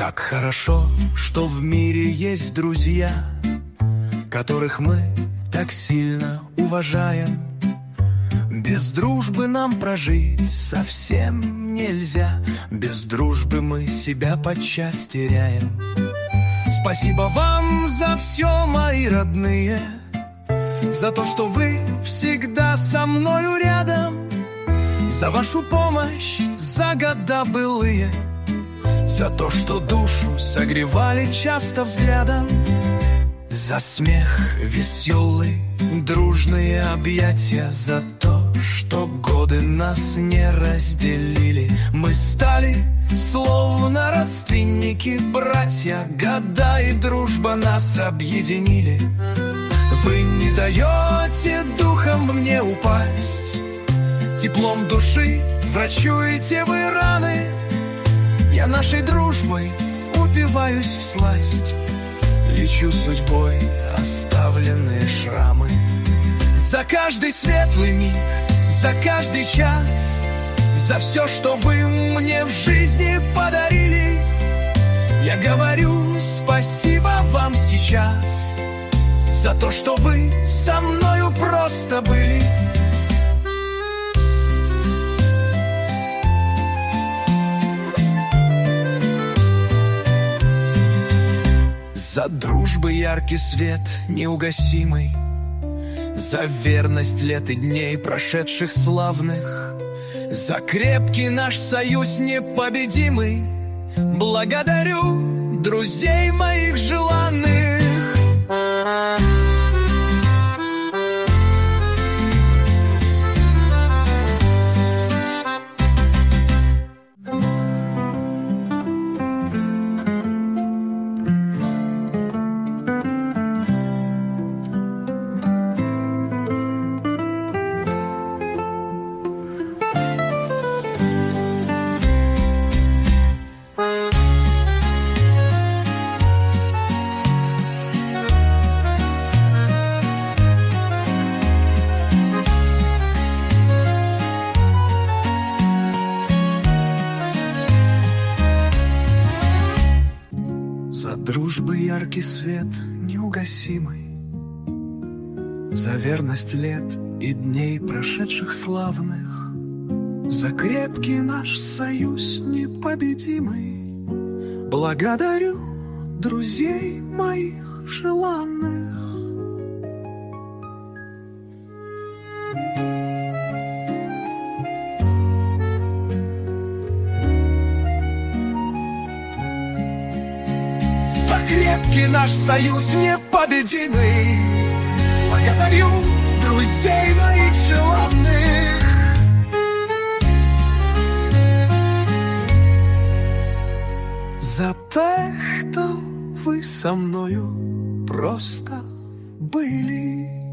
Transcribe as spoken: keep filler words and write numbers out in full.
Как хорошо, что в мире есть друзья, которых мы так сильно уважаем. Без дружбы нам прожить совсем нельзя. Без дружбы мы себя подчас теряем. Спасибо вам за все, мои родные, за то, что вы всегда со мною рядом, за вашу помощь, за года былые, за то, что душу согревали часто взглядом, за смех веселый, дружные объятия, за то, что годы нас не разделили. Мы стали словно родственники, братья, года и дружба нас объединили. Вы не даете духом мне упасть, теплом души врачуете вы раны. Я нашей дружбой упиваюсь всласть, лечу судьбой оставленные шрамы. За каждый светлый миг, за каждый час, за все, что вы мне в жизни подарили, я говорю спасибо вам сейчас, за то, что вы со мною просто были. За дружбы яркий свет неугасимый, за верность лет и дней прошедших славных, за крепкий наш союз непобедимый. Благодарю друзей моих желанных. За дружбы яркий свет неугасимый, за верность лет и дней прошедших славных, за крепкий наш союз непобедимый. Благодарю друзей моих желанных. Крепкий наш союз непобедимый. Благодарю друзей моих желанных. За тех, хто ви со мною просто были.